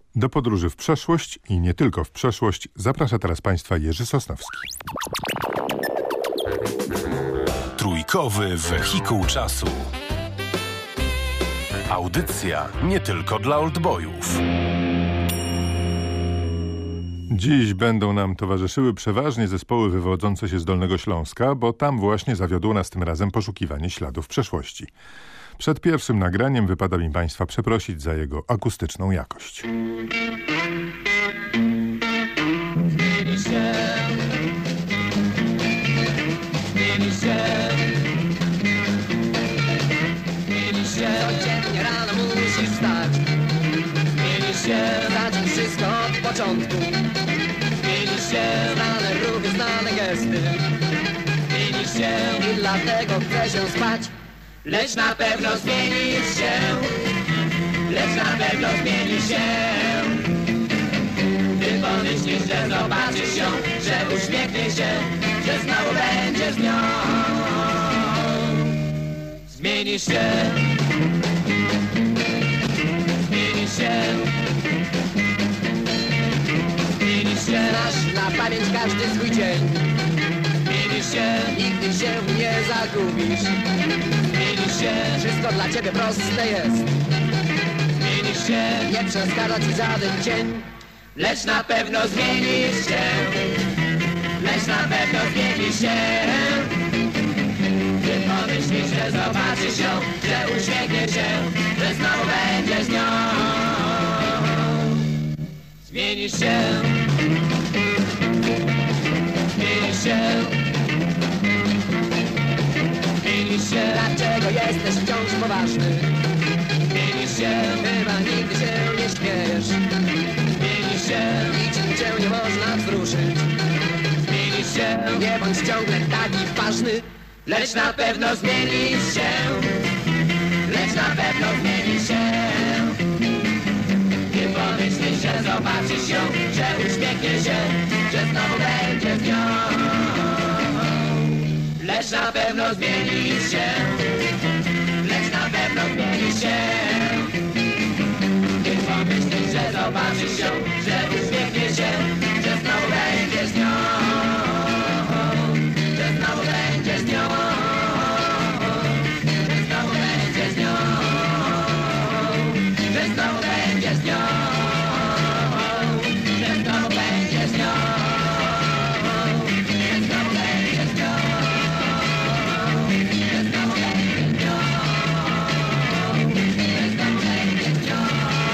Do podróży w przeszłość i nie tylko w przeszłość zaprasza teraz Państwa Jerzy Sosnowski. Trójkowy wehikuł czasu. Audycja nie tylko dla oldboyów. Dziś będą nam towarzyszyły przeważnie zespoły wywodzące się z Dolnego Śląska, bo tam właśnie zawiodło nas tym razem poszukiwanie śladów przeszłości. Przed pierwszym nagraniem wypada mi Państwa przeprosić za jego akustyczną jakość. Codziennie rano musisz wstać. Zmienisz się, zacząć wszystko od początku. Zmienisz się, znane ruchy, znane gesty. Zmienisz się i dlatego chce się spać. Lecz na pewno zmienisz się. Lecz na pewno zmienisz się. Gdy pomyślisz, że zobaczysz ją, że uśmiechnie się, że znowu będziesz z nią. Zmienisz się. Zmienisz się. Zmienisz się. Znasz na pamięć każdy swój dzień. Zmienisz się. Nigdy się nie zagubisz. Zmienisz się. Wszystko dla ciebie proste jest. Zmienisz się. Nie przeszkadza ci żaden cień. Lecz na pewno zmienisz się. Lecz na pewno zmienisz się. Gdy pomyślisz, że zobaczysz ją, że uśmiechnie się, że znowu będziesz z nią. Zmienisz się. Zmienisz się. Zmienisz się. Dlaczego jesteś wciąż poważny? Zmienisz się. Chyba nigdy się nie śmiejesz. Zmienisz się. Niczym cię nie można wzruszyć. Zmienisz się. Nie bądź ciągle taki ważny. Lecz na pewno zmienisz się. Lecz na pewno zmienisz się. Gdy pomyślisz, że zobaczysz ją, że uśmiechnie się, że znowu będzie z nią. Lecz na pewno zmienisz się. Lecz na pewno zmienisz się. Gdy pomyślisz, że zobaczysz ją, że uśmiechnie się, że znowu będzie z nią. Że znowu będzie z nią. Że znowu będzie z nią. Że znowu będzie z nią. Że znowu będzie z nią. Że znowu będzie z nią. Że znowu będzie z nią. Że znowu będzie z nią. Że znowu będzie z nią.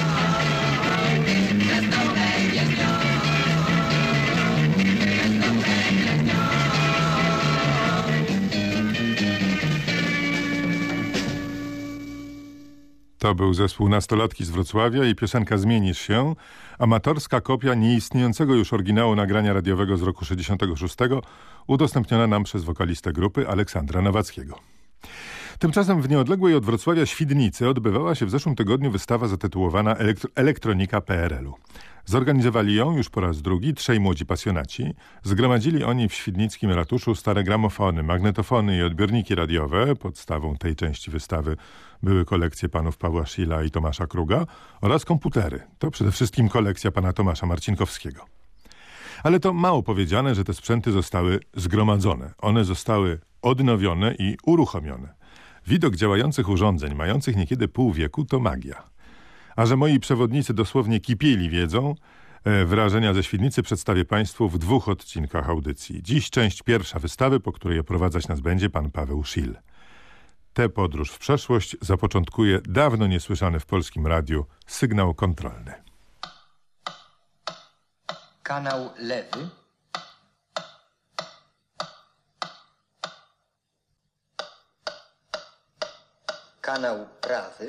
To był zespół Nastolatki z Wrocławia i piosenka Zmienisz się, amatorska kopia nieistniejącego już oryginału nagrania radiowego z roku 1966, udostępniona nam przez wokalistę grupy Aleksandra Nowackiego. Tymczasem w nieodległej od Wrocławia Świdnicy odbywała się w zeszłym tygodniu wystawa zatytułowana Elektronika PRL-u. Zorganizowali ją już po raz drugi trzej młodzi pasjonaci. Zgromadzili oni w świdnickim ratuszu stare gramofony, magnetofony i odbiorniki radiowe. Podstawą tej części wystawy były kolekcje panów Pawła Schilla i Tomasza Kruga oraz komputery. To przede wszystkim kolekcja pana Tomasza Marcinkowskiego. Ale to mało powiedziane, że te sprzęty zostały zgromadzone. One zostały odnowione i uruchomione. Widok działających urządzeń, mających niekiedy pół wieku, to magia. A że moi przewodnicy dosłownie kipieli wiedzą, wrażenia ze Świdnicy przedstawię Państwu w 2 odcinkach audycji. Dziś część pierwsza wystawy, po której oprowadzać nas będzie pan Paweł Schill. Tę podróż w przeszłość zapoczątkuje dawno niesłyszany w polskim radiu sygnał kontrolny. Kanał lewy. Kanał prawy.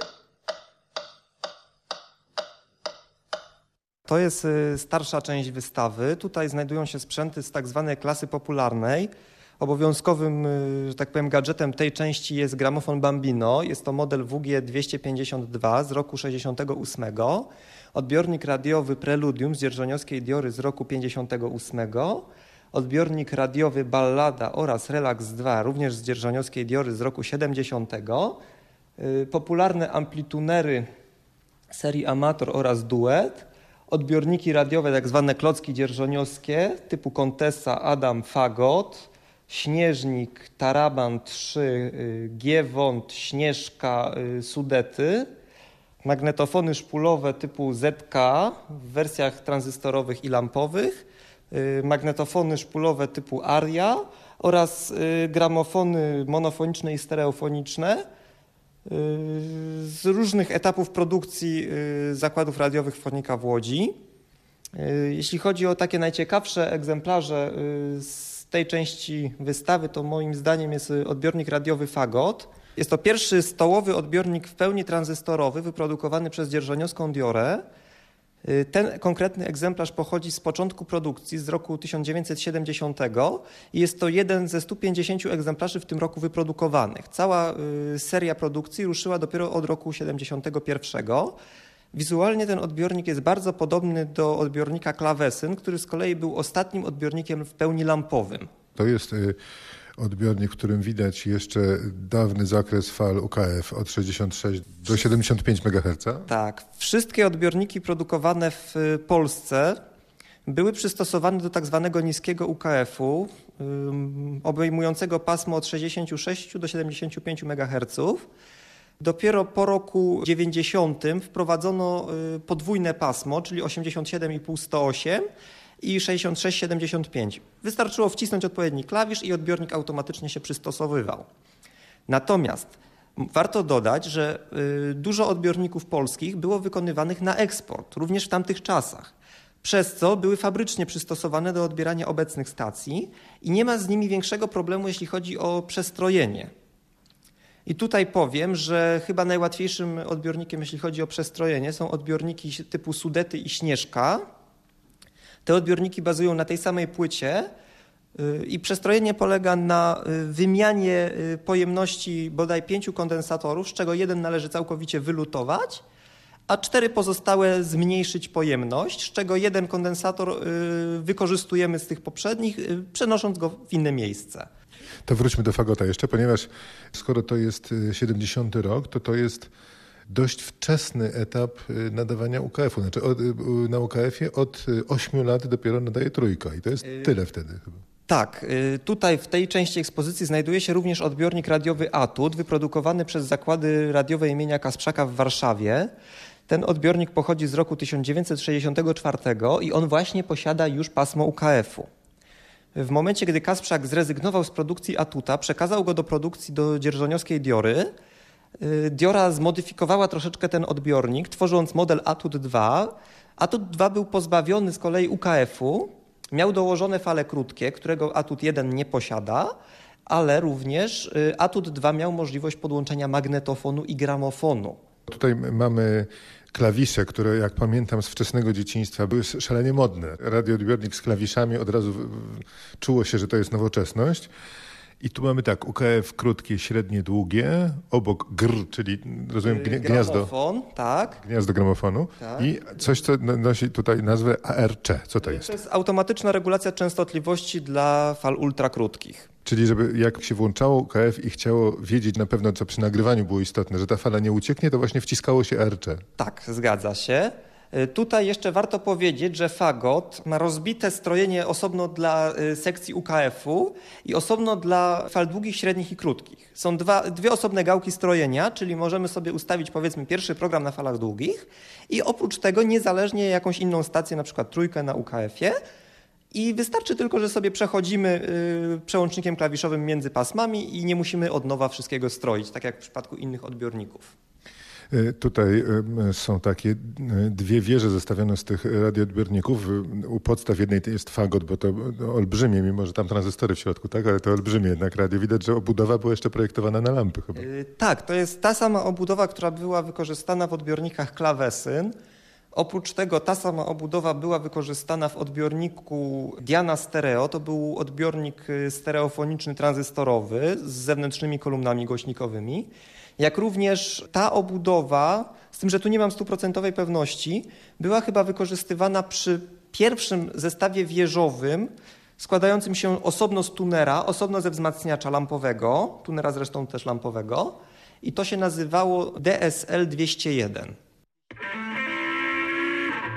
To jest starsza część wystawy. Tutaj znajdują się sprzęty z tak zwanej klasy popularnej. Obowiązkowym, że tak powiem, gadżetem tej części jest gramofon Bambino. Jest to model WG-252 z roku 68. Odbiornik radiowy Preludium z dzierżoniowskiej Diory z roku 58. Odbiornik radiowy Ballada oraz Relax 2 również z dzierżoniowskiej Diory z roku 70. Popularne amplitunery serii Amator oraz Duet odbiorniki radiowe, tak zwane klocki dzierżoniowskie typu Contessa, Adam, Fagot, Śnieżnik, Taraban 3, Giewont, Śnieżka, Sudety, magnetofony szpulowe typu ZK w wersjach tranzystorowych i lampowych, magnetofony szpulowe typu Aria oraz gramofony monofoniczne i stereofoniczne z różnych etapów produkcji zakładów radiowych Fonika w Łodzi. Jeśli chodzi o takie najciekawsze egzemplarze z tej części wystawy, to moim zdaniem jest odbiornik radiowy Fagot. Jest to pierwszy stołowy odbiornik w pełni tranzystorowy wyprodukowany przez dzierżoniowską Diorę. Ten konkretny egzemplarz pochodzi z początku produkcji, z roku 1970 i jest to jeden ze 150 egzemplarzy w tym roku wyprodukowanych. Cała seria produkcji ruszyła dopiero od roku 1971. Wizualnie ten odbiornik jest bardzo podobny do odbiornika klawesyn, który z kolei był ostatnim odbiornikiem w pełni lampowym. To jest odbiornik, w którym widać jeszcze dawny zakres fal UKF od 66 do 75 MHz. Tak. Wszystkie odbiorniki produkowane w Polsce były przystosowane do tak zwanego niskiego UKF-u, obejmującego pasmo od 66 do 75 MHz. Dopiero po roku 90 wprowadzono podwójne pasmo, czyli 87,5-108 i 66-75. Wystarczyło wcisnąć odpowiedni klawisz i odbiornik automatycznie się przystosowywał. Natomiast warto dodać, że dużo odbiorników polskich było wykonywanych na eksport, również w tamtych czasach, przez co były fabrycznie przystosowane do odbierania obecnych stacji i nie ma z nimi większego problemu, jeśli chodzi o przestrojenie. I tutaj powiem, że chyba najłatwiejszym odbiornikiem, jeśli chodzi o przestrojenie, są odbiorniki typu Sudety i Śnieżka. Te odbiorniki bazują na tej samej płycie i przestrojenie polega na wymianie pojemności bodaj 5 kondensatorów, z czego jeden należy całkowicie wylutować, a 4 pozostałe zmniejszyć pojemność, z czego jeden kondensator wykorzystujemy z tych poprzednich, przenosząc go w inne miejsce. To wróćmy do Fagota jeszcze, ponieważ skoro to jest 70 rok, to jest dość wczesny etap nadawania UKF-u. Znaczy na UKF-ie od 8 lat dopiero nadaje Trójka i to jest tyle wtedy chyba. Tak, tutaj w tej części ekspozycji znajduje się również odbiornik radiowy Atut, wyprodukowany przez zakłady radiowe imienia Kasprzaka w Warszawie. Ten odbiornik pochodzi z roku 1964 i on właśnie posiada już pasmo UKF-u. W momencie, gdy Kasprzak zrezygnował z produkcji Atuta, przekazał go do produkcji do dzierżoniowskiej Diory. Diora zmodyfikowała troszeczkę ten odbiornik, tworząc model Atut 2. Atut 2 był pozbawiony z kolei UKF-u, miał dołożone fale krótkie, którego Atut 1 nie posiada, ale również Atut 2 miał możliwość podłączenia magnetofonu i gramofonu. Tutaj mamy klawisze, które jak pamiętam z wczesnego dzieciństwa były szalenie modne. Radioodbiornik z klawiszami, od razu czuło się, że to jest nowoczesność. I tu mamy tak, UKF krótkie, średnie, długie, obok czyli rozumiem gniazdo. Gramofon, tak. Gniazdo gramofonu Tak. I coś, co nosi tutaj nazwę ARC. Co to jest? To jest automatyczna regulacja częstotliwości dla fal ultrakrótkich. Czyli żeby jak się włączało UKF i chciało wiedzieć na pewno, co przy nagrywaniu było istotne, że ta fala nie ucieknie, to właśnie wciskało się ARC. Tak, zgadza się. Tutaj jeszcze warto powiedzieć, że Fagot ma rozbite strojenie osobno dla sekcji UKF-u i osobno dla fal długich, średnich i krótkich. Są dwie osobne gałki strojenia, czyli możemy sobie ustawić powiedzmy pierwszy program na falach długich i oprócz tego niezależnie jakąś inną stację, na przykład trójkę na UKF-ie. I wystarczy tylko, że sobie przechodzimy przełącznikiem klawiszowym między pasmami i nie musimy od nowa wszystkiego stroić, tak jak w przypadku innych odbiorników. Tutaj są takie dwie wieże zestawione z tych radioodbiorników. U podstaw jednej jest Fagot, bo to olbrzymie, mimo że tam tranzystory w środku, tak, ale to olbrzymie jednak radio. Widać, że obudowa była jeszcze projektowana na lampy chyba. Tak, to jest ta sama obudowa, która była wykorzystana w odbiornikach klawesyn. Oprócz tego ta sama obudowa była wykorzystana w odbiorniku Diana Stereo. To był odbiornik stereofoniczny tranzystorowy z zewnętrznymi kolumnami głośnikowymi. Jak również ta obudowa, z tym, że tu nie mam 100% pewności, była chyba wykorzystywana przy pierwszym zestawie wieżowym składającym się osobno z tunera, osobno ze wzmacniacza lampowego, tunera zresztą też lampowego i to się nazywało DSL 201.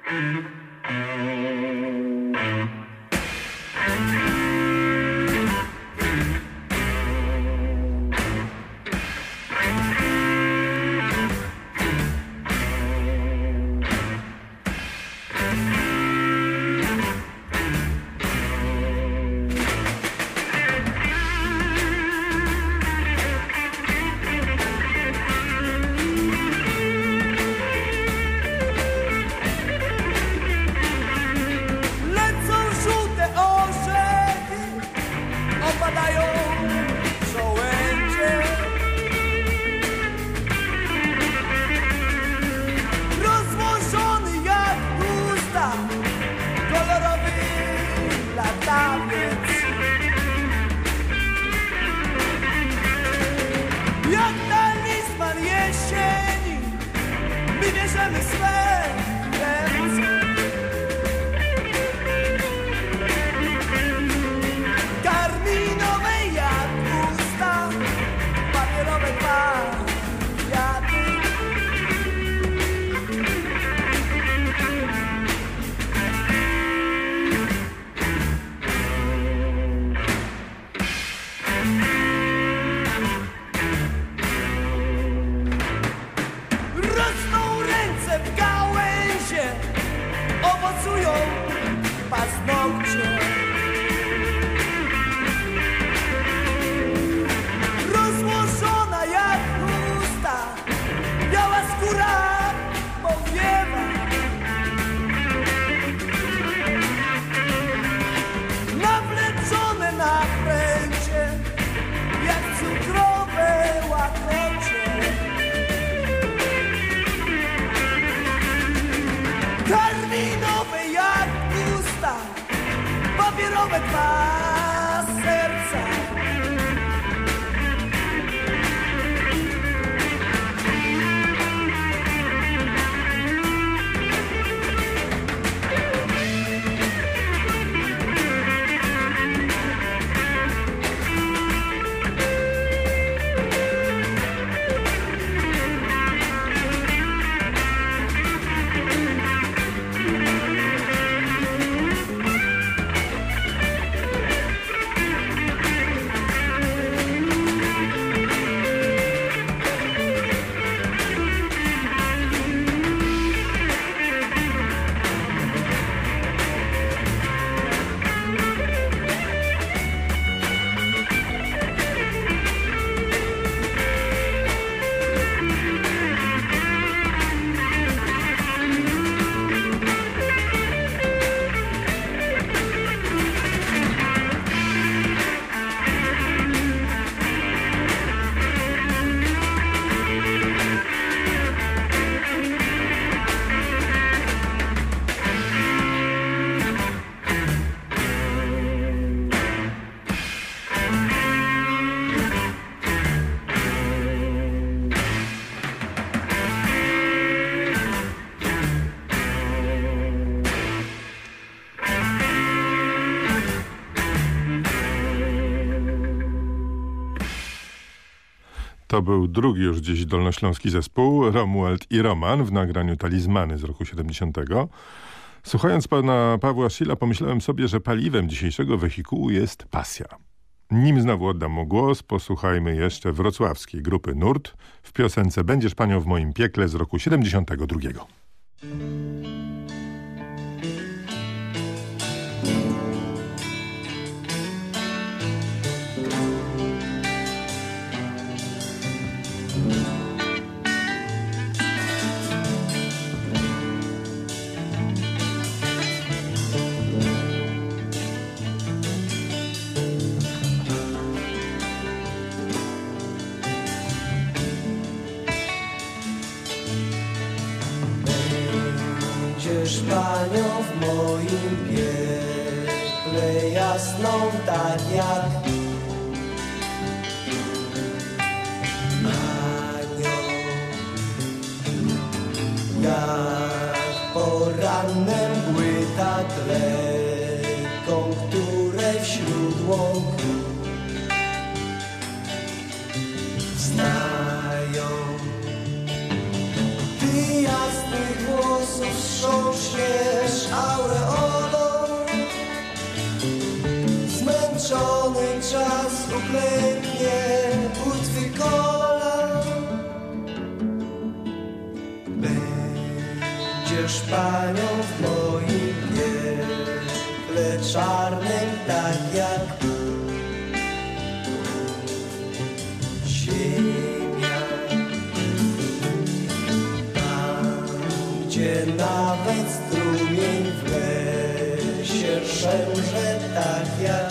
To był drugi już dziś dolnośląski zespół, Romuald i Roman w nagraniu Talizmany z roku 70. Słuchając pana Pawła Szila, pomyślałem sobie, że paliwem dzisiejszego wehikułu jest pasja. Nim znowu oddam mu głos, posłuchajmy jeszcze wrocławskiej grupy Nurt w piosence Będziesz panią w moim piekle z roku 72. Będziesz panią w moim piekle jasną, tak jak anioł, jak poranne mgły tak lekką, które wśród łąk wznają. Ty jasnych włosów wstrząśniesz aureolą. Zmęczony czas uklęknie u twych kolan. Będziesz panią w moim piekle czarnym, tak jak ziemia. Tam, gdzie nawet strumień w lesie szemrze, tak jak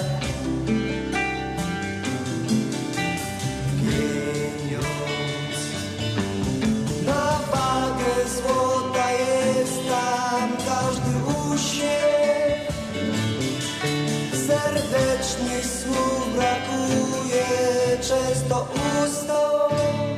pieniądz. Na wagę złota jest tam każdy uśmiech. Serdecznych słów brakuje często ustom.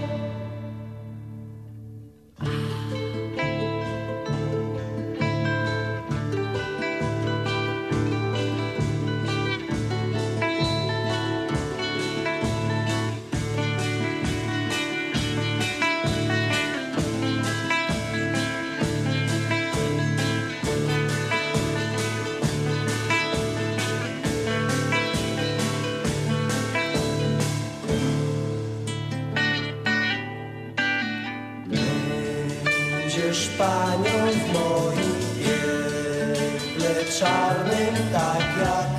Będziesz panią w moim piekle czarnym, tak jak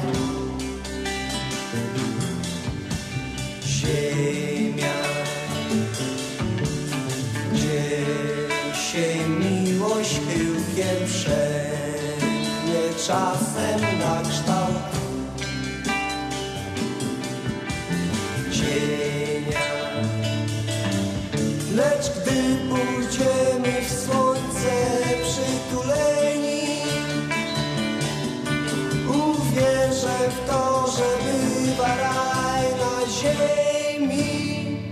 ziemia. Gdzie się miłość chyłkiem przemknie czasem na kształt cienia. Lecz gdy pójdziemy w słońce przytuleni, uwierzę w to, że bywa raj na ziemi.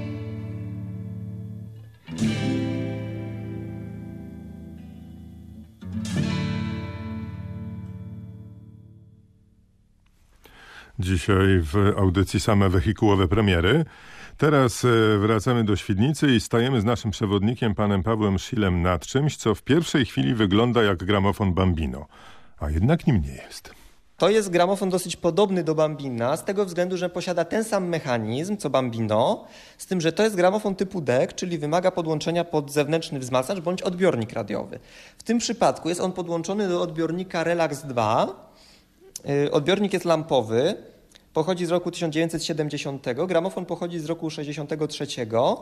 Dzisiaj w audycji same wehikułowe premiery. Teraz wracamy do Świdnicy i stajemy z naszym przewodnikiem, panem Pawłem Szilem, nad czymś, co w pierwszej chwili wygląda jak gramofon Bambino, a jednak nim nie jest. To jest gramofon dosyć podobny do Bambina, z tego względu, że posiada ten sam mechanizm co Bambino, z tym, że to jest gramofon typu DEC, czyli wymaga podłączenia pod zewnętrzny wzmacniacz bądź odbiornik radiowy. W tym przypadku jest on podłączony do odbiornika Relax 2. Odbiornik jest lampowy, pochodzi z roku 1970, gramofon pochodzi z roku 1963.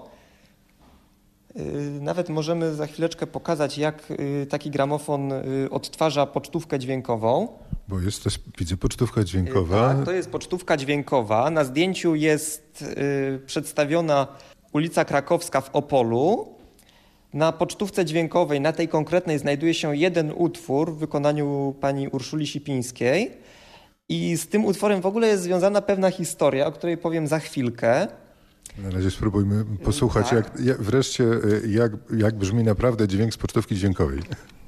Nawet możemy za chwileczkę pokazać, jak taki gramofon odtwarza pocztówkę dźwiękową. Bo jest też, widzę, pocztówka dźwiękowa. Tak, to jest pocztówka dźwiękowa. Na zdjęciu jest przedstawiona ulica Krakowska w Opolu. Na pocztówce dźwiękowej, na tej konkretnej, znajduje się jeden utwór w wykonaniu pani Urszuli Sipińskiej. I z tym utworem w ogóle jest związana pewna historia, o której powiem za chwilkę. Na razie spróbujmy posłuchać, Tak. jak brzmi naprawdę dźwięk z pocztówki dźwiękowej.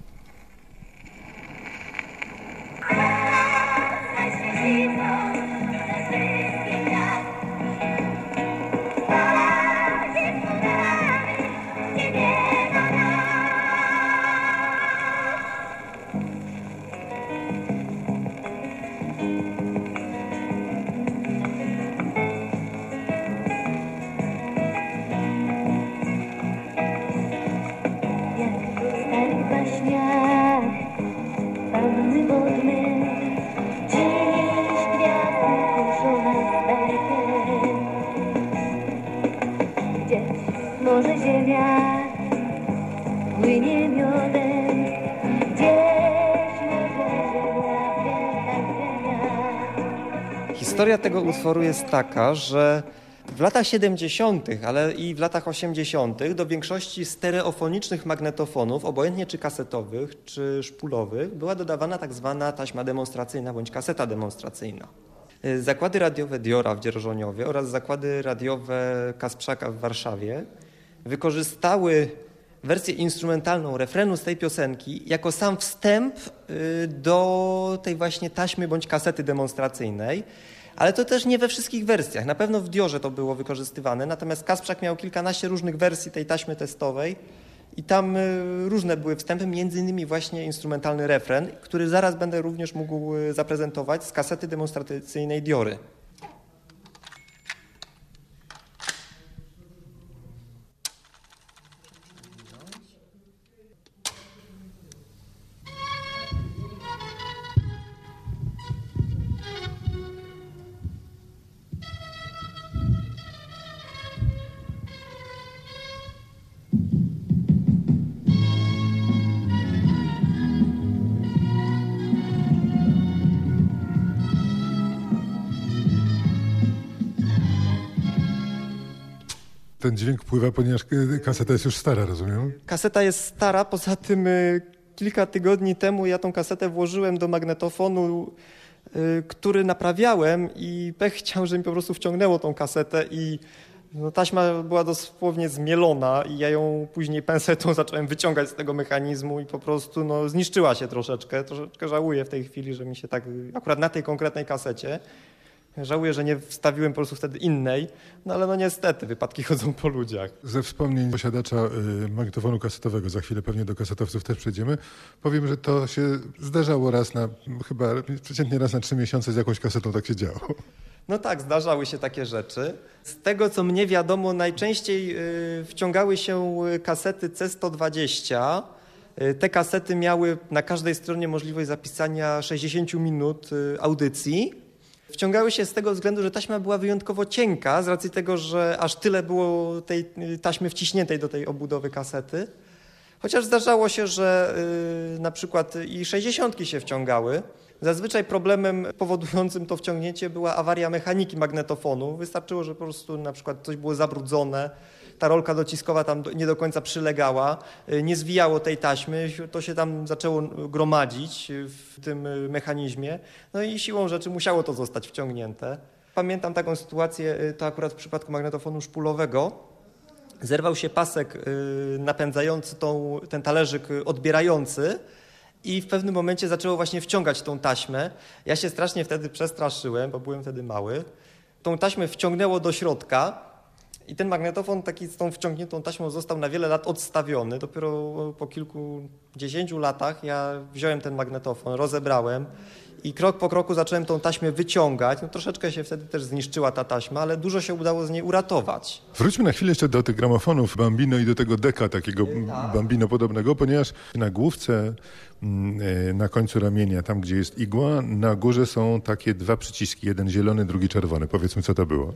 Może ziemia płynie miodem, gdzieś może ziemia. Historia tego utworu jest taka, że w latach 70., ale i w latach 80. do większości stereofonicznych magnetofonów, obojętnie czy kasetowych, czy szpulowych, była dodawana tak zwana taśma demonstracyjna bądź kaseta demonstracyjna. Zakłady radiowe Diora w Dzierżoniowie oraz zakłady radiowe Kasprzaka w Warszawie wykorzystały wersję instrumentalną refrenu z tej piosenki jako sam wstęp do tej właśnie taśmy bądź kasety demonstracyjnej. Ale to też nie we wszystkich wersjach. Na pewno w Diorze to było wykorzystywane, natomiast Kasprzak miał kilkanaście różnych wersji tej taśmy testowej i tam różne były wstępy, między innymi właśnie instrumentalny refren, który zaraz będę również mógł zaprezentować z kasety demonstracyjnej Diory. Ten dźwięk pływa, ponieważ kaseta jest już stara, rozumiem? Kaseta jest stara, poza tym kilka tygodni temu ja tą kasetę włożyłem do magnetofonu, który naprawiałem i pech chciał, że mi po prostu wciągnęło tą kasetę i no, taśma była dosłownie zmielona i ja ją później pensetą zacząłem wyciągać z tego mechanizmu i po prostu no, zniszczyła się troszeczkę. Troszeczkę żałuję w tej chwili, że mi się tak, akurat na tej konkretnej kasecie, żałuję, że nie wstawiłem po prostu wtedy innej, no ale no niestety, wypadki chodzą po ludziach. Ze wspomnień posiadacza magnetofonu kasetowego, za chwilę pewnie do kasetowców też przejdziemy, powiem, że to się zdarzało chyba przeciętnie raz na 3 miesiące z jakąś kasetą tak się działo. No tak, zdarzały się takie rzeczy. Z tego, co mnie wiadomo, najczęściej wciągały się kasety C120. Te kasety miały na każdej stronie możliwość zapisania 60 minut audycji. Wciągały się z tego względu, że taśma była wyjątkowo cienka, z racji tego, że aż tyle było tej taśmy wciśniętej do tej obudowy kasety. Chociaż zdarzało się, że na przykład i 60 się wciągały. Zazwyczaj problemem powodującym to wciągnięcie była awaria mechaniki magnetofonu. Wystarczyło, że po prostu na przykład coś było zabrudzone, ta rolka dociskowa tam nie do końca przylegała, nie zwijało tej taśmy, to się tam zaczęło gromadzić w tym mechanizmie, no i siłą rzeczy musiało to zostać wciągnięte. Pamiętam taką sytuację, to akurat w przypadku magnetofonu szpulowego. Zerwał się pasek napędzający ten talerzyk odbierający i w pewnym momencie zaczęło właśnie wciągać tą taśmę. Ja się strasznie wtedy przestraszyłem, bo byłem wtedy mały. Tą taśmę wciągnęło do środka i ten magnetofon taki z tą wciągniętą taśmą został na wiele lat odstawiony. Dopiero po kilkudziesięciu latach ja wziąłem ten magnetofon, rozebrałem i krok po kroku zacząłem tą taśmę wyciągać. No, troszeczkę się wtedy też zniszczyła ta taśma, ale dużo się udało z niej uratować. Wróćmy na chwilę jeszcze do tych gramofonów Bambino i do tego deka takiego Bambino podobnego, ponieważ na główce, na końcu ramienia, tam gdzie jest igła, na górze są takie 2 przyciski, jeden zielony, drugi czerwony. Powiedzmy, co to było.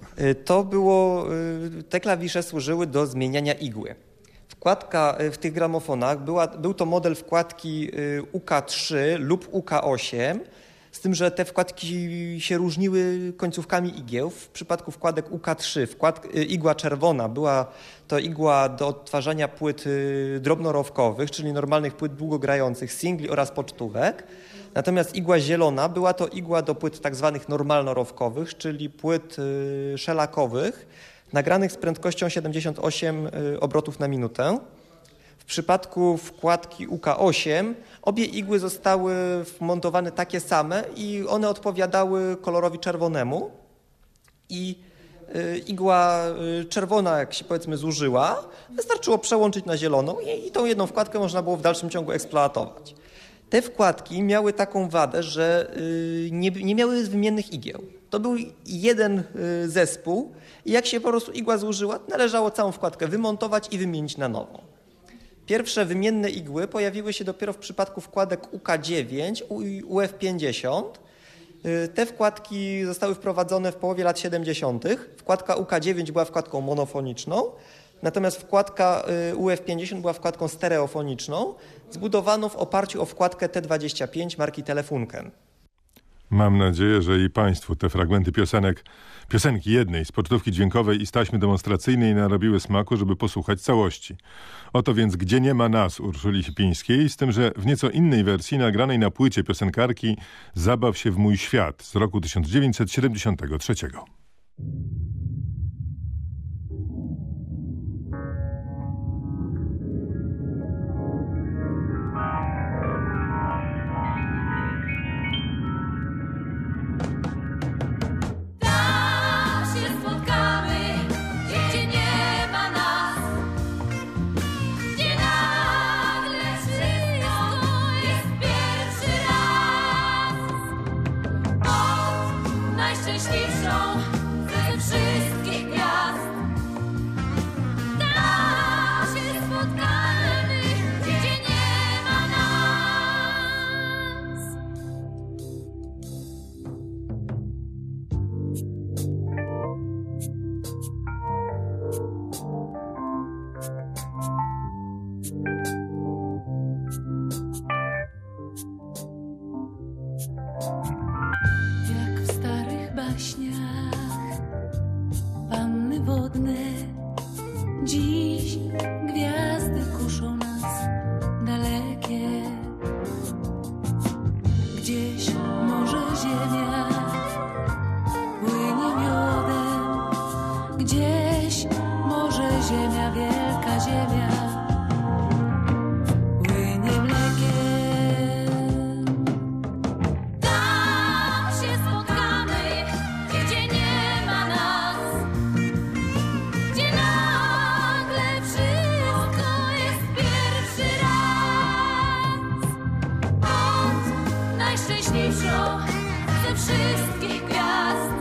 Te klawisze służyły do zmieniania igły. Wkładka w tych gramofonach, był to model wkładki UK3 lub UK8, z tym, że te wkładki się różniły końcówkami igieł. W przypadku wkładek UK3 igła czerwona była to igła do odtwarzania płyt drobnorowkowych, czyli normalnych płyt długogrających, singli oraz pocztówek. Natomiast igła zielona była to igła do płyt tak zwanych normalnorowkowych, czyli płyt szelakowych, nagranych z prędkością 78 obrotów na minutę. W przypadku wkładki UK8 obie igły zostały wmontowane takie same i one odpowiadały kolorowi czerwonemu. I igła czerwona, jak się powiedzmy zużyła, wystarczyło przełączyć na zieloną i tą jedną wkładkę można było w dalszym ciągu eksploatować. Te wkładki miały taką wadę, że nie miały wymiennych igieł. To był jeden zespół i jak się po prostu igła zużyła, należało całą wkładkę wymontować i wymienić na nową. Pierwsze wymienne igły pojawiły się dopiero w przypadku wkładek UK9 i UF50. Te wkładki zostały wprowadzone w połowie lat 70. Wkładka UK9 była wkładką monofoniczną, natomiast wkładka UF50 była wkładką stereofoniczną, zbudowaną w oparciu o wkładkę T25 marki Telefunken. Mam nadzieję, że i Państwu te fragmenty piosenki jednej z pocztówki dźwiękowej i z taśmy demonstracyjnej narobiły smaku, żeby posłuchać całości. Oto więc Gdzie nie ma nas Urszuli Sipińskiej, z tym, że w nieco innej wersji nagranej na płycie piosenkarki Zabaw się w mój świat z roku 1973. Gdzie nie najszczęśliwszą ze wszystkich gwiazd.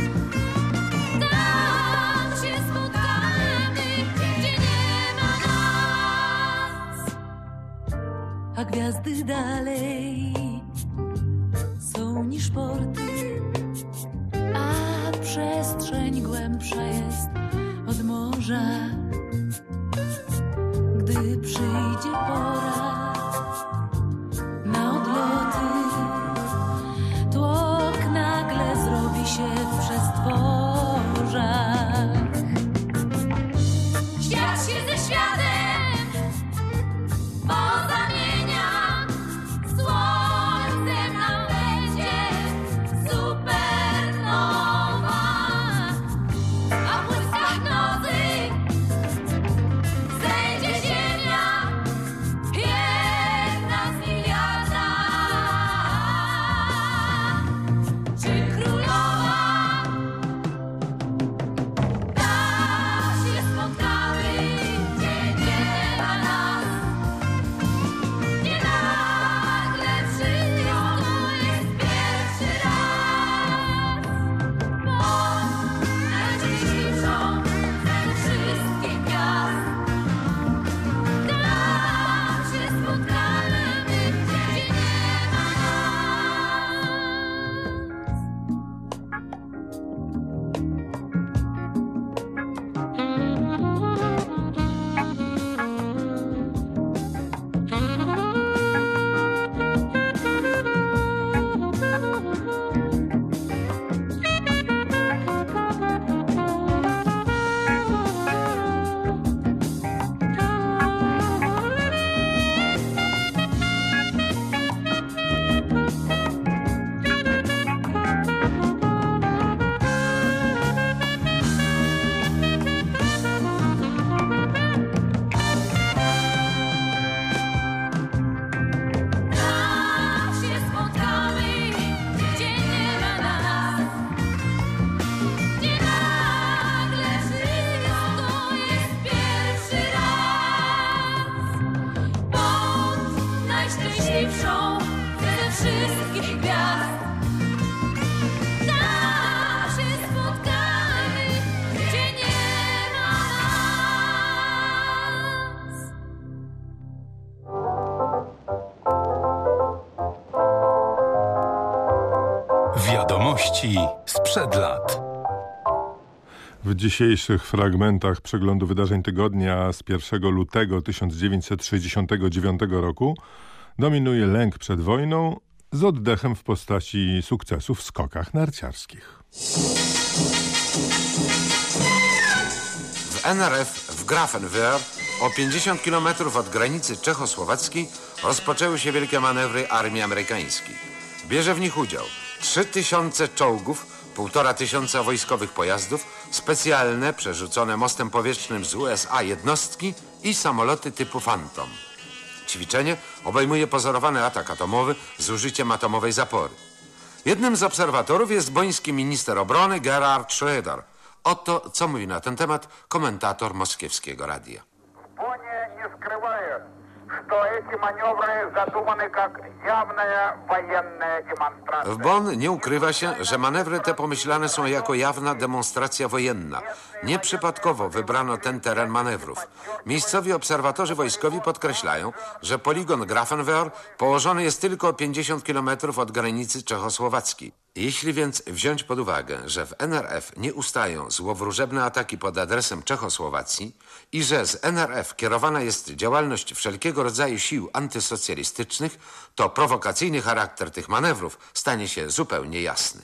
Tam się spotkamy, gdzie nie ma nas. A gwiazdy dalej są niż porty, a przestrzeń głębsza jest od morza. Gdy przyjdzie pora na odloty, tłok nagle zrobi się w przestworzach. Świat się ze światem pozamienia, słońcem nam będzie supernowa, a w błyskach nocy zejdzie ziemia, jedna z miliarda. Czy królowa tam się spotkamy, gdzie nie ma nas, gdzie nagle wszystko jest pierwszy raz. Bądź najszczęśliwszą ze wszystkich gwiazd. Tam się spotkamy, gdzie nie ma Tam się spotkamy, gdzie nie ma nas, gdzie nagle wszystko jest pierwszy raz. Bądź najszczęśliwszą ze wszystkich gwiazd. Tam się spotkamy, gdzie nie ma nas. Wiadomości sprzed lat. W dzisiejszych fragmentach przeglądu wydarzeń tygodnia z 1 lutego 1969 roku dominuje lęk przed wojną z oddechem w postaci sukcesu w skokach narciarskich. W NRF w Grafenwehr, o 50 km od granicy czechosłowackiej, rozpoczęły się wielkie manewry armii amerykańskiej. Bierze w nich udział 3000 czołgów, 1500 wojskowych pojazdów, specjalne, przerzucone mostem powietrznym z USA jednostki i samoloty typu Phantom. Ćwiczenie obejmuje pozorowany atak atomowy z użyciem atomowej zapory. Jednym z obserwatorów jest boński minister obrony Gerhard Schröder. Oto, co mówi na ten temat komentator moskiewskiego radia. Япония не скрывает, что эти маневры задуманы как явная военная демонстрация. W Bonn nie ukrywa się, że manewry te pomyślane są jako jawna demonstracja wojenna. Nieprzypadkowo wybrano ten teren manewrów. Miejscowi obserwatorzy wojskowi podkreślają, że poligon Grafenwehr położony jest tylko o 50 km od granicy czechosłowackiej. Jeśli więc wziąć pod uwagę, że w NRF nie ustają złowróżebne ataki pod adresem Czechosłowacji i że z NRF kierowana jest działalność wszelkiego rodzaju sił antysocjalistycznych, to prowokacyjny charakter tych manewrów stanie się zupełnie jasny.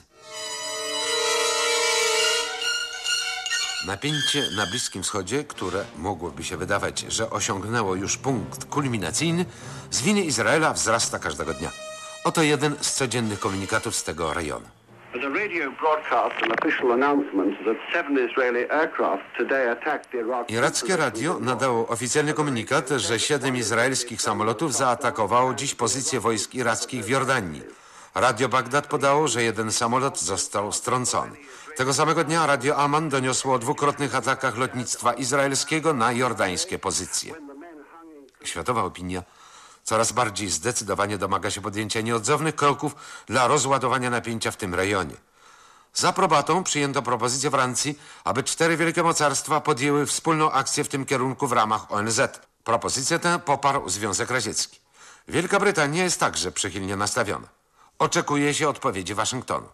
Napięcie na Bliskim Wschodzie, które mogłoby się wydawać, że osiągnęło już punkt kulminacyjny, z winy Izraela wzrasta każdego dnia. Oto jeden z codziennych komunikatów z tego rejonu. The radio broadcast an official announcement that 7 Israeli aircraft today attacked the Iraqi... Irackie radio nadało oficjalny komunikat, że 7 izraelskich samolotów zaatakowało dziś pozycje wojsk irackich w Jordanii. Radio Bagdad podało, że jeden samolot został strącony. Tego samego dnia Radio Amman doniosło o dwukrotnych atakach lotnictwa izraelskiego na jordańskie pozycje. Światowa opinia Coraz bardziej zdecydowanie domaga się podjęcia nieodzownych kroków dla rozładowania napięcia w tym rejonie. Z aprobatą przyjęto propozycję Francji, aby 4 wielkie mocarstwa podjęły wspólną akcję w tym kierunku w ramach ONZ. Propozycję tę poparł Związek Radziecki. Wielka Brytania jest także przychylnie nastawiona. Oczekuje się odpowiedzi Waszyngtonu.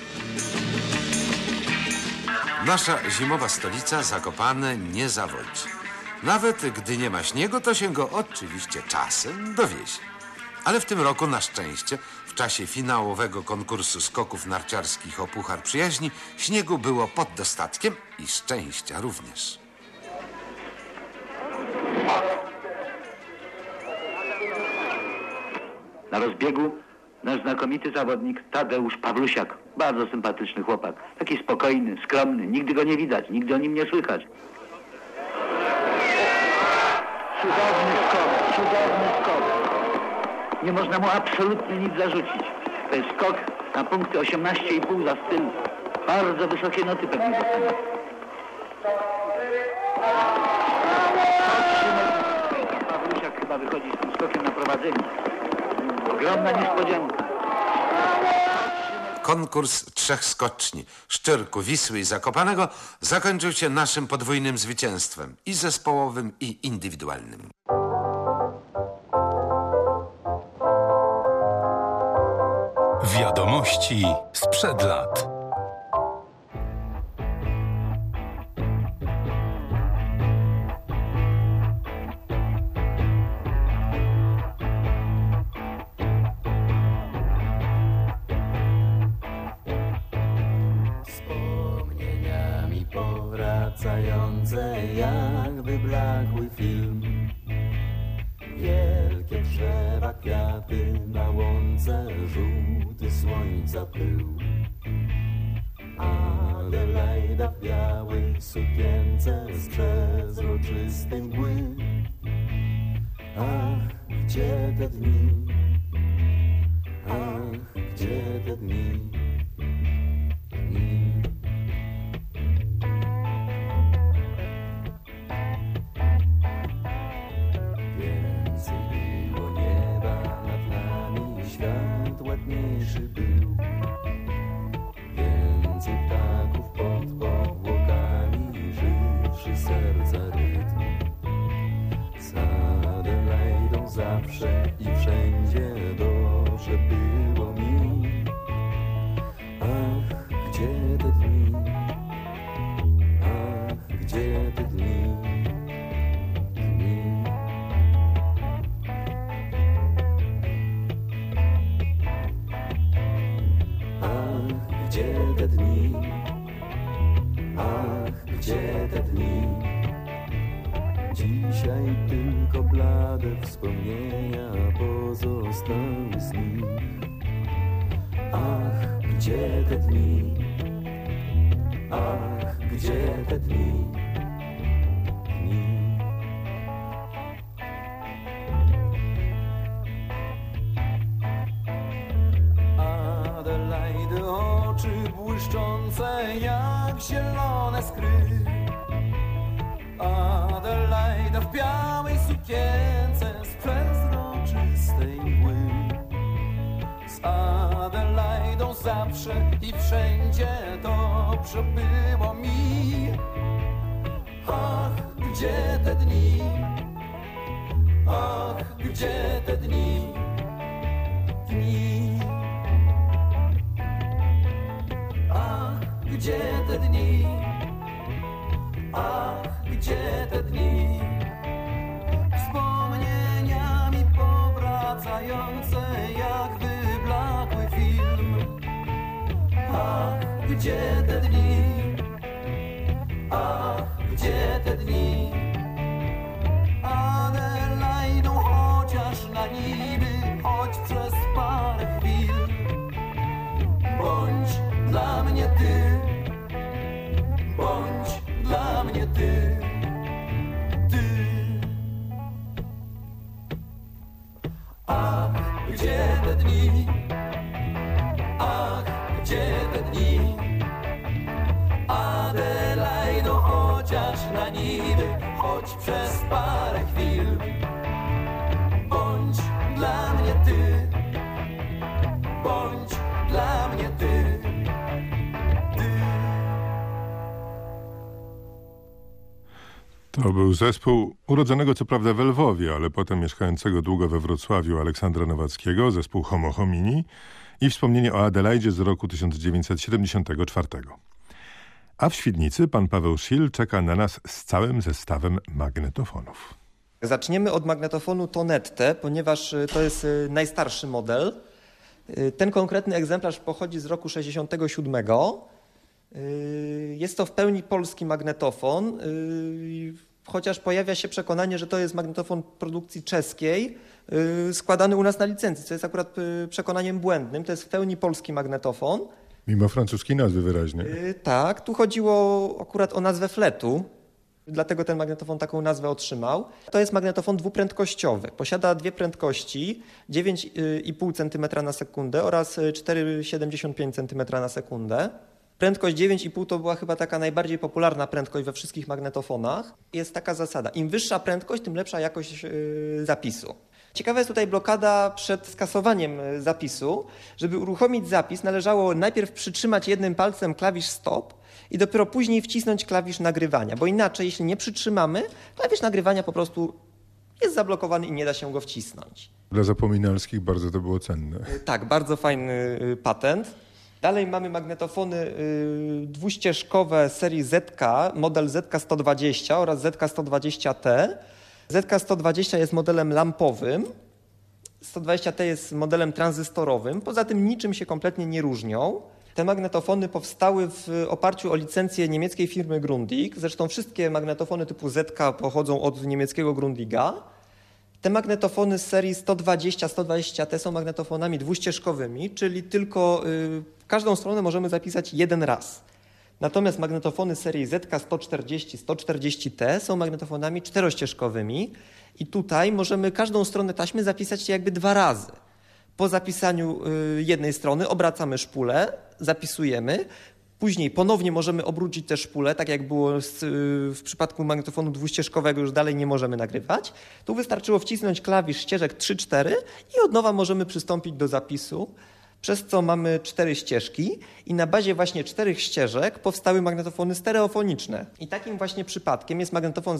Nasza zimowa stolica Zakopane nie zawodzi. Nawet gdy nie ma śniegu, to się go oczywiście czasem dowiezie. Ale w tym roku na szczęście w czasie finałowego konkursu skoków narciarskich o Puchar Przyjaźni śniegu było pod dostatkiem i szczęścia również. Na rozbiegu nasz znakomity zawodnik Tadeusz Pawlusiak. Bardzo sympatyczny chłopak. Taki spokojny, skromny. Nigdy go nie widać, nigdy o nim nie słychać. Cudowny skok, cudowny skok. Nie można mu absolutnie nic zarzucić. To jest skok na punkty 18,5 za styl. Bardzo wysokie noty pewnie dostanie. Pawlusiak chyba wychodzi z tym skokiem na prowadzenie. Ogromna niespodzianka. Konkurs 3 skoczni Szczyrku, Wisły i Zakopanego zakończył się naszym podwójnym zwycięstwem i zespołowym, i indywidualnym. Wiadomości sprzed lat. Wspomnieniami powracające jak wyblakły film. Wielkie drzewa, kwiaty na łące, żółty słońca pył. Adelaida w białej sukience z przezroczystej mgły. Ach, gdzie te dni? Ach, gdzie te dni? Świat ładniejszy był. Więcej ptaków pod powłokami, żywszy serca rytm. Z Adelaidą zawsze i wszędzie dobrze było mi. Ach, gdzie te dni? Ach, gdzie te dni? Gdzie te dni? Ach, gdzie te dni? Dzisiaj tylko blade wspomnienia pozostały z nim. Ach, gdzie te dni? Ach, gdzie te dni? Adelaidy oczy błyszczące jak zielone skry. Adelaida w białej sukience z przezroczystej mgły. Z Adelaidą zawsze i wszędzie dobrze było mi. Ach, gdzie te dni? Ach, gdzie te dni? Dni. Gdzie te dni? Ach, gdzie te dni? Wspomnieniami powracające jak wyblakły film. Ach, gdzie te dni? Ach, gdzie te dni? Adelaidą chociaż na niby, choć przez parę chwil. Bądź dla mnie ty. Bądź dla mnie ty, ty. Ach, gdzie te dni? Ach, gdzie te dni? Adelaido chociaż na niby, To był zespół urodzonego co prawda w Lwowie, ale potem mieszkającego długo we Wrocławiu Aleksandra Nowackiego, zespół Homo Homini i wspomnienie o Adelaidzie z roku 1974. A w Świdnicy pan Paweł Schill czeka na nas z całym zestawem magnetofonów. Zaczniemy od magnetofonu Tonette, ponieważ to jest najstarszy model. Ten konkretny egzemplarz pochodzi z roku 67. Jest to w pełni polski magnetofon, chociaż pojawia się przekonanie, że to jest magnetofon produkcji czeskiej, składany u nas na licencji, co jest akurat przekonaniem błędnym. To jest w pełni polski magnetofon. Mimo francuskiej nazwy wyraźnie. Tak, tu chodziło akurat o nazwę fletu, dlatego ten magnetofon taką nazwę otrzymał. To jest magnetofon dwuprędkościowy. Posiada dwie prędkości, 9,5 cm na sekundę oraz 4,75 cm na sekundę. Prędkość 9,5 to była chyba taka najbardziej popularna prędkość we wszystkich magnetofonach. Jest taka zasada, im wyższa prędkość, tym lepsza jakość zapisu. Ciekawa jest tutaj blokada przed skasowaniem zapisu. Żeby uruchomić zapis, należało najpierw przytrzymać jednym palcem klawisz stop i dopiero później wcisnąć klawisz nagrywania, bo inaczej, jeśli nie przytrzymamy, klawisz nagrywania po prostu jest zablokowany i nie da się go wcisnąć. Dla zapominalskich bardzo to było cenne. Tak, bardzo fajny patent. Dalej mamy magnetofony dwuścieżkowe serii ZK, model ZK-120 oraz ZK-120T. ZK-120 jest modelem lampowym, 120T jest modelem tranzystorowym, poza tym niczym się kompletnie nie różnią. Te magnetofony powstały w oparciu o licencję niemieckiej firmy Grundig, zresztą wszystkie magnetofony typu ZK pochodzą od niemieckiego Grundiga. Te magnetofony z serii 120T są magnetofonami dwuścieżkowymi, czyli tylko każdą stronę możemy zapisać jeden raz. Natomiast magnetofony serii ZK-140, 140T są magnetofonami czterościeżkowymi i tutaj możemy każdą stronę taśmy zapisać jakby dwa razy. Po zapisaniu jednej strony obracamy szpulę, zapisujemy, później ponownie możemy obrócić tę szpulę, tak jak było w przypadku magnetofonu dwuścieżkowego, już dalej nie możemy nagrywać. Tu wystarczyło wcisnąć klawisz ścieżek 3-4 i od nowa możemy przystąpić do zapisu, przez co mamy 4 ścieżki i na bazie właśnie 4 ścieżek powstały magnetofony stereofoniczne. I takim właśnie przypadkiem jest magnetofon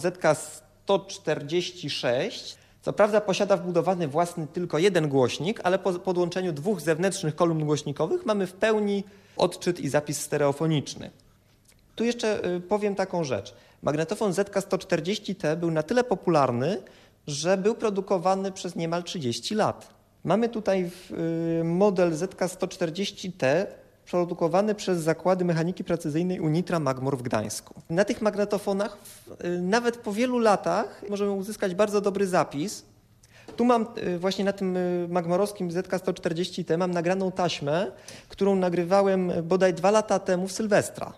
ZK-146. Co prawda posiada wbudowany własny tylko jeden głośnik, ale po podłączeniu 2 zewnętrznych kolumn głośnikowych mamy w pełni odczyt i zapis stereofoniczny. Tu jeszcze powiem taką rzecz. Magnetofon ZK-140T był na tyle popularny, że był produkowany przez niemal 30 lat. Mamy tutaj model ZK-140T produkowany przez zakłady mechaniki precyzyjnej Unitra Magmor w Gdańsku. Na tych magnetofonach nawet po wielu latach możemy uzyskać bardzo dobry zapis. Tu mam właśnie na tym magmorowskim ZK-140T mam nagraną taśmę, którą nagrywałem bodaj 2 lata temu w Sylwestra.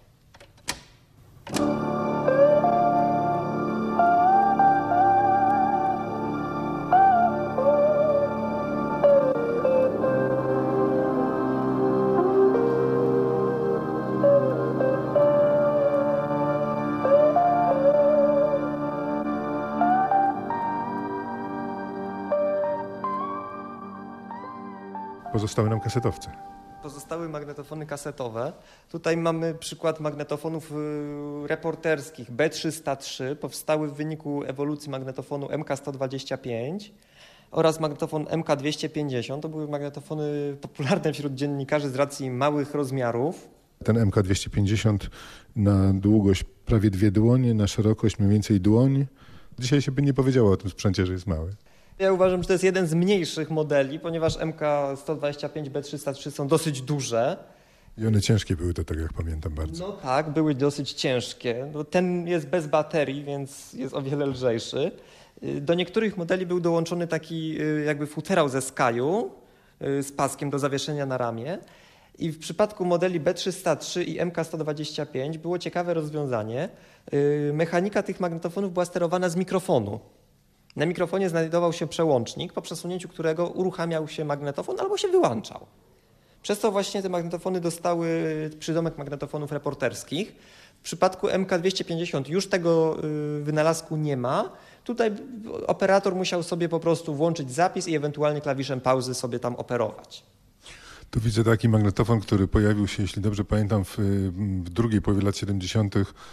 Pozostały nam kasetowce. Pozostały magnetofony kasetowe. Tutaj mamy przykład magnetofonów reporterskich B303. Powstały w wyniku ewolucji magnetofonu MK125 oraz magnetofon MK250. To były magnetofony popularne wśród dziennikarzy z racji małych rozmiarów. Ten MK250 na długość prawie 2 dłonie, na szerokość mniej więcej dłoń. Dzisiaj się by nie powiedziało o tym sprzęcie, że jest mały. Ja uważam, że to jest jeden z mniejszych modeli, ponieważ MK125, B303 są dosyć duże. I one ciężkie były, to tak jak pamiętam bardzo. No tak, były dosyć ciężkie. No, ten jest bez baterii, więc jest o wiele lżejszy. Do niektórych modeli był dołączony taki jakby futerał ze skaju z paskiem do zawieszenia na ramię. I w przypadku modeli B303 i MK125 było ciekawe rozwiązanie. Mechanika tych magnetofonów była sterowana z mikrofonu. Na mikrofonie znajdował się przełącznik, po przesunięciu którego uruchamiał się magnetofon albo się wyłączał. Przez to właśnie te magnetofony dostały przydomek magnetofonów reporterskich. W przypadku MK250 już tego wynalazku nie ma. Tutaj operator musiał sobie po prostu włączyć zapis i ewentualnie klawiszem pauzy sobie tam operować. Tu widzę taki magnetofon, który pojawił się, jeśli dobrze pamiętam, w drugiej połowie lat 70.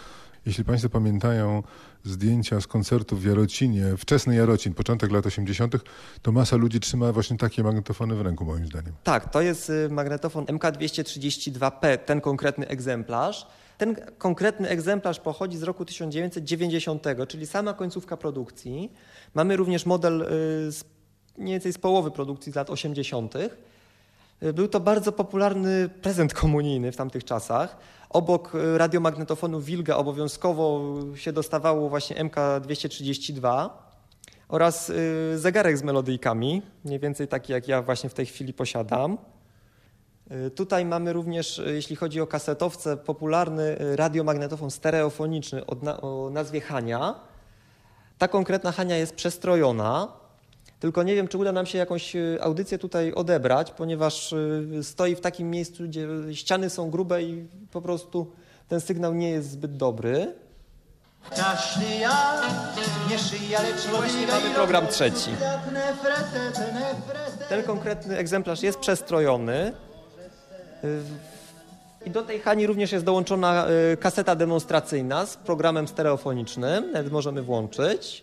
Jeśli Państwo pamiętają zdjęcia z koncertów w Jarocinie, wczesny Jarocin, początek lat 80., to masa ludzi trzyma właśnie takie magnetofony w ręku, moim zdaniem. Tak, to jest magnetofon MK232P, ten konkretny egzemplarz. Ten konkretny egzemplarz pochodzi z roku 1990, czyli sama końcówka produkcji. Mamy również model mniej więcej z połowy produkcji z lat 80. Był to bardzo popularny prezent komunijny w tamtych czasach. Obok radiomagnetofonu Wilga obowiązkowo się dostawało właśnie MK232 oraz zegarek z melodyjkami, mniej więcej taki jak ja właśnie w tej chwili posiadam. Tutaj mamy również, jeśli chodzi o kasetowce, popularny radiomagnetofon stereofoniczny o nazwie Hania. Ta konkretna Hania jest przestrojona, tylko nie wiem, czy uda nam się jakąś audycję tutaj odebrać, ponieważ stoi w takim miejscu, gdzie ściany są grube i po prostu ten sygnał nie jest zbyt dobry. Właśnie mamy program trzeci. Ten konkretny egzemplarz jest przestrojony. I do tej Hani również jest dołączona kaseta demonstracyjna z programem stereofonicznym. Nawet możemy włączyć.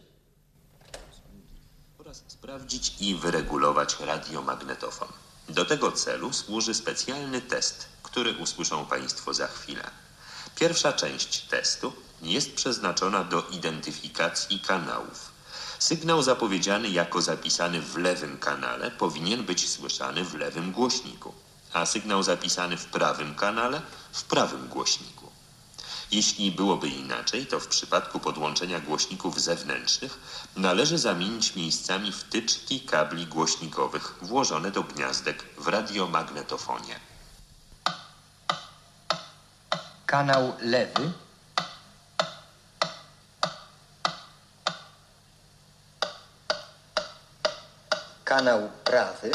Oraz sprawdzić i wyregulować radiomagnetofon. Do tego celu służy specjalny test, który usłyszą Państwo za chwilę. Pierwsza część testu jest przeznaczona do identyfikacji kanałów. Sygnał zapowiedziany jako zapisany w lewym kanale powinien być słyszany w lewym głośniku, a sygnał zapisany w prawym kanale w prawym głośniku. Jeśli byłoby inaczej, to w przypadku podłączenia głośników zewnętrznych należy zamienić miejscami wtyczki kabli głośnikowych włożone do gniazdek w radiomagnetofonie. Kanał lewy. Kanał prawy.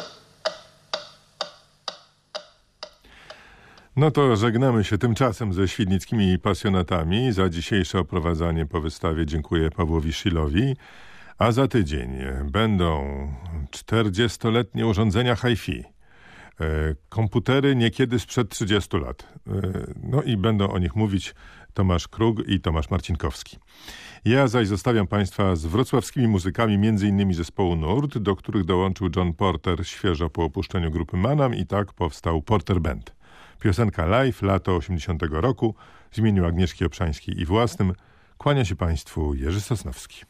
No to żegnamy się tymczasem ze świdnickimi pasjonatami. Za dzisiejsze oprowadzanie po wystawie dziękuję Pawłowi Schilowi. A za tydzień będą 40-letnie urządzenia hi-fi. Komputery niekiedy sprzed 30 lat. No i będą o nich mówić Tomasz Krug i Tomasz Marcinkowski. Ja zaś zostawiam Państwa z wrocławskimi muzykami, m.in. zespołu Nurt, do których dołączył John Porter świeżo po opuszczeniu grupy Manam i tak powstał Porter Band. Piosenka live, lato 80 roku, w imieniu Agnieszki Obszańskiej i własnym. Kłania się Państwu Jerzy Sosnowski.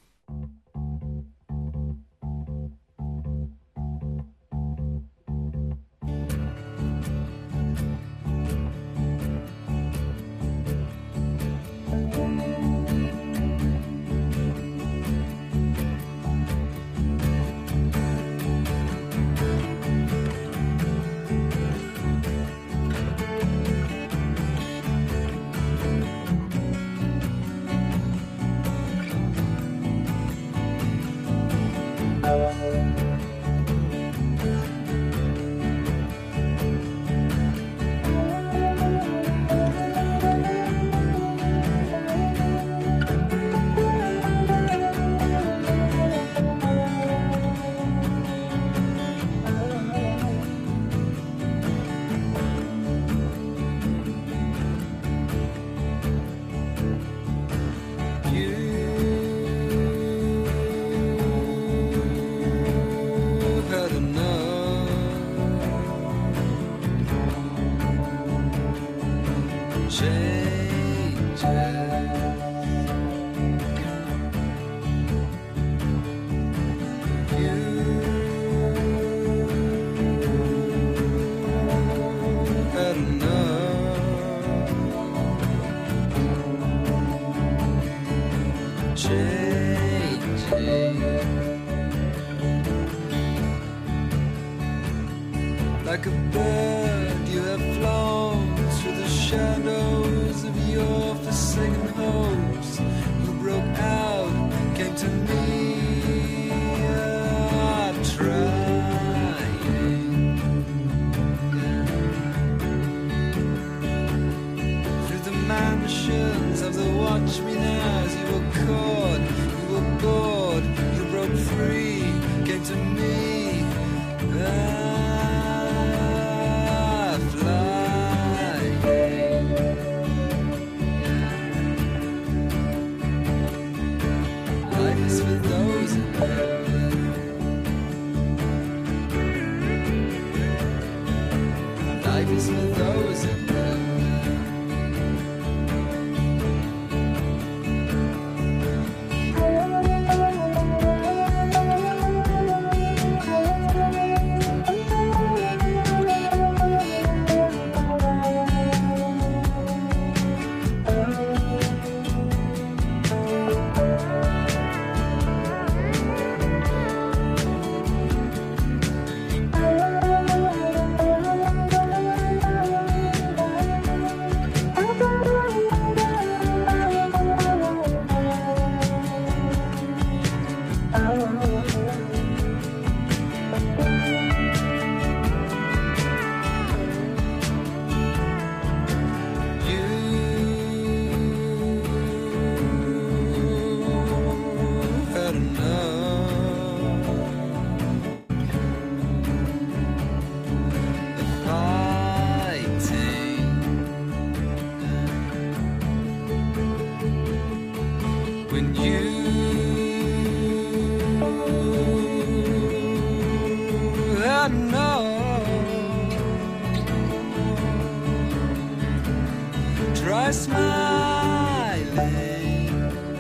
Like a bird you have flown through the shadows of your forsaken hopes. You broke out, came to me, trying. Through the mansions of the watch-me-nows, you were caught, you were bored, you broke free, came to me. Life is for those that live. When you had enough, try smiling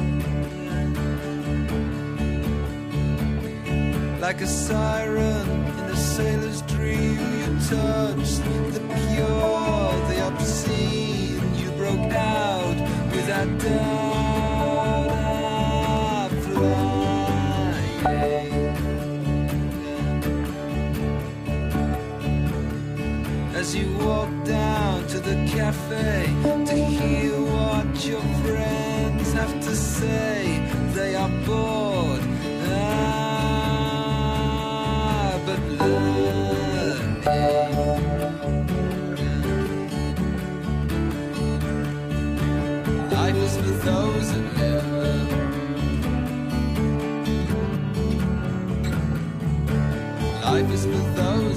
like a siren in a sailor's dream. You touched the pure, the obscene. You broke out with that doubt. As you walk down to the cafe to hear what your friends have to say, they are bored, but learning. Life is for those that live. Life is for those